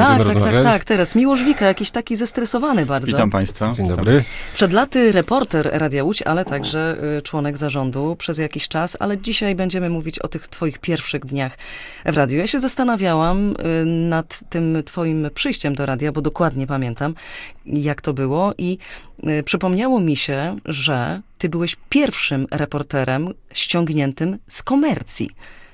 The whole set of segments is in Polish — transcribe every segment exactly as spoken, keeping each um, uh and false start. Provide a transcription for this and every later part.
będziemy tak, rozmawiać. Tak, tak, tak, teraz. Miłosz Wika, jakiś taki zestresowany bardzo. Witam Państwa. Dzień dobry. Przed laty reporter Radia Łódź, ale także y, członek zarządu przez jakiś czas, ale dzisiaj będziemy mówić o tych twoich pierwszych dniach w radiu. Ja się zastanawiałam y, nad tym twoim przyjściem do radia, bo dokładnie pamiętam, jak to było i y, przypomniało mi się, że ty byłeś pierwszym reporterem ściągniętym z komercji.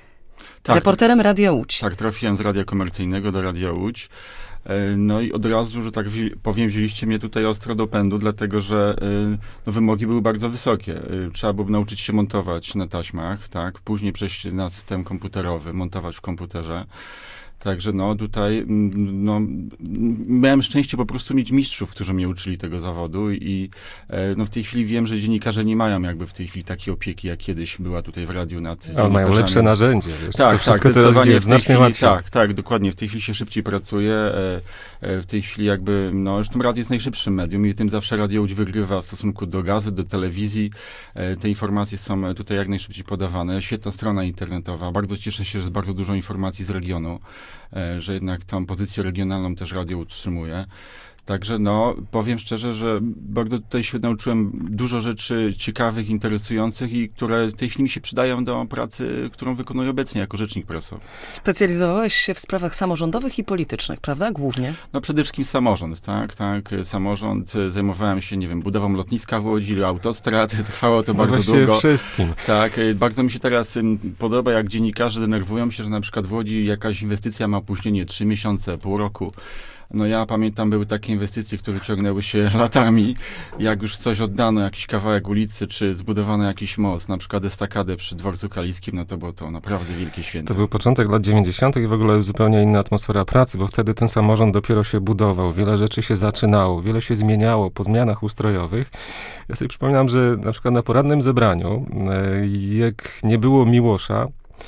Tak, Reporterem Radia Łódź. Tak, trafiłem z radia komercyjnego do Radia Łódź. E, No i od razu, że tak wzi- powiem, wzięliście mnie tutaj ostro do pędu, dlatego że e, no, wymogi były bardzo wysokie. E, Trzeba było nauczyć się montować na taśmach, tak? Później przejść na system komputerowy, montować w komputerze. Także no tutaj mm, no, m, miałem szczęście po prostu mieć mistrzów, którzy mnie uczyli tego zawodu i e, no, w tej chwili wiem, że dziennikarze nie mają jakby w tej chwili takiej opieki, jak kiedyś była tutaj w radiu nad Ale mają dziennikarzami. lepsze narzędzie. Wiesz, Tak, to wszystko tak, teraz zdecydowanie dzieje w tej znacznie chwili, łatwiej. tak, tak, dokładnie. W tej chwili się szybciej pracuje. E, e, w tej chwili jakby, no zresztą radio jest najszybszym medium i tym zawsze Radio Łódź wygrywa w stosunku do gazet, do telewizji. E, te informacje są tutaj jak najszybciej podawane. Świetna strona internetowa. Bardzo cieszę się, że jest bardzo dużo informacji z regionu, e, że jednak tą pozycję regionalną też radio utrzymuje. Także no, powiem szczerze, że bardzo tutaj się nauczyłem dużo rzeczy ciekawych, interesujących i które w tej chwili mi się przydają do pracy, którą wykonuję obecnie jako rzecznik prasowy. Specjalizowałeś się w sprawach samorządowych i politycznych, prawda? Głównie. No przede wszystkim samorząd, tak, tak, samorząd, zajmowałem się, nie wiem, budową lotniska w Łodzi, autostrad, trwało to No bardzo właściwie długo. wszystkim. Tak, y, bardzo mi się teraz ym, podoba, jak dziennikarze denerwują się, że na przykład w Łodzi jakaś inwestycja ma opóźnienie trzy miesiące, pół roku. No ja pamiętam, były takie inwestycje, które ciągnęły się latami. Jak już coś oddano, jakiś kawałek ulicy, czy zbudowano jakiś most, na przykład estakadę przy dworcu kaliskim, no to było to naprawdę wielkie święto. To był początek lat dziewięćdziesiątych i w ogóle zupełnie inna atmosfera pracy, bo wtedy ten samorząd dopiero się budował, wiele rzeczy się zaczynało, wiele się zmieniało po zmianach ustrojowych. Ja sobie przypominam, że na przykład na porannym zebraniu, e, jak nie było Miłosza,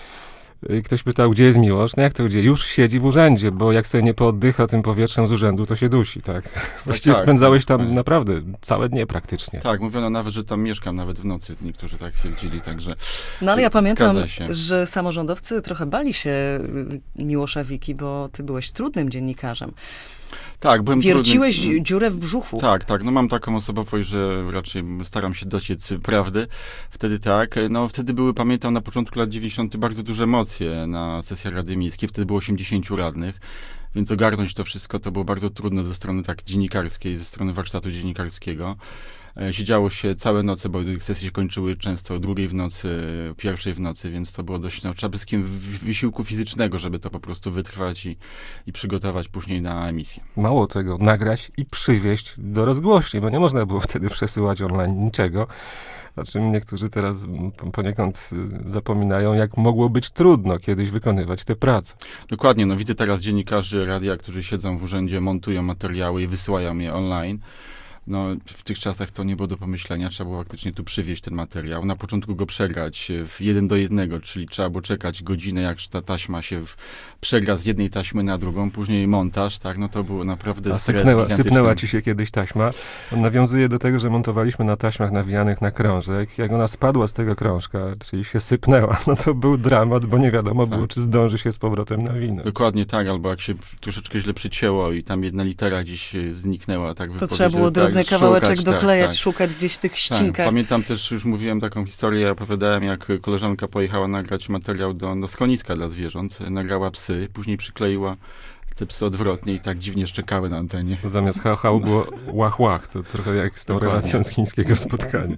i ktoś pytał, gdzie jest Miłosz? No jak to gdzie? Już siedzi w urzędzie, bo jak sobie nie pooddycha tym powietrzem z urzędu, to się dusi, tak? Właściwie tak, spędzałeś tak, tam tak. naprawdę całe dnie praktycznie. Tak, mówiono nawet, że tam mieszkam nawet w nocy, niektórzy tak twierdzili, także No ale ja pamiętam, zgadza się. że samorządowcy trochę bali się y, Miłosza Wiki, bo ty byłeś trudnym dziennikarzem. Tak, byłem Wierciłeś trudny. dziurę w brzuchu. Tak, tak, no mam taką osobowość, że raczej staram się dociec prawdy. Wtedy tak, no wtedy były, pamiętam, na początku lat dziewięćdziesiątych bardzo duże emocje na sesjach Rady Miejskiej, wtedy było osiemdziesięciu radnych, więc ogarnąć to wszystko to było bardzo trudne ze strony tak dziennikarskiej, ze strony warsztatu dziennikarskiego. E, Siedziało się całe noce, bo sesje się kończyły często o drugiej w nocy, pierwszej w nocy, więc to było dość, no, trzeba wszystkim wysiłku fizycznego, żeby to po prostu wytrwać i, i przygotować później na emisję. Mało tego, nagrać i przywieźć do rozgłośni, bo nie można było wtedy przesyłać online niczego, o czym niektórzy teraz poniekąd zapominają, jak mogło być trudno kiedyś wykonywać tę pracę. Dokładnie, no widzę teraz dziennikarzy radia, którzy siedzą w urzędzie, montują materiały i wysyłają je online. No, w tych czasach to nie było do pomyślenia, trzeba było faktycznie tu przywieźć ten materiał, na początku go przegrać w jeden do jednego, czyli trzeba było czekać godzinę, jak ta taśma się w, przegra z jednej taśmy na drugą, później montaż, tak, no to było naprawdę A stres sypnęła, gigantyczny. sypnęła ci się kiedyś taśma. On nawiązuje do tego, że montowaliśmy na taśmach nawijanych na krążek. Jak ona spadła z tego krążka, czyli się sypnęła, no to był dramat, bo nie wiadomo było, Tak. czy zdąży się z powrotem nawinąć. Dokładnie tak, albo jak się troszeczkę źle przycięło i tam jedna litera gdzieś e, zniknęła, tak To trzeba było drobny tak, kawałeczek szukać, doklejać, tak, tak. szukać gdzieś w tych Tak, ścinkach. pamiętam też, już mówiłem taką historię, opowiadałem, jak koleżanka pojechała nagrać materiał do, do schroniska dla zwierząt, nagrała psy, później przykleiła te psy odwrotnie i tak dziwnie szczekały na antenie. Zamiast hał-hał było łach-łach. To trochę jak z tą Dokładnie. relacją z chińskiego spotkania.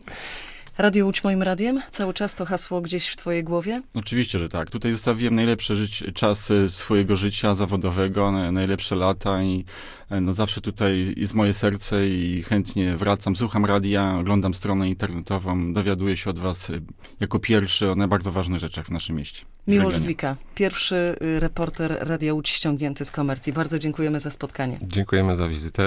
Radio Łódź moim radiem? Cały czas to hasło gdzieś w twojej głowie? Oczywiście, że tak. Tutaj zostawiłem najlepsze życie, czasy swojego życia zawodowego, na, najlepsze lata i no zawsze tutaj jest moje serce i chętnie wracam, słucham radia, oglądam stronę internetową, dowiaduję się od was jako pierwszy o najbardziej ważnych rzeczach w naszym mieście. w Miłosz regionie. Wika, pierwszy y, reporter Radia Łódź ściągnięty z komercji. Bardzo dziękujemy za spotkanie. Dziękujemy za wizytę.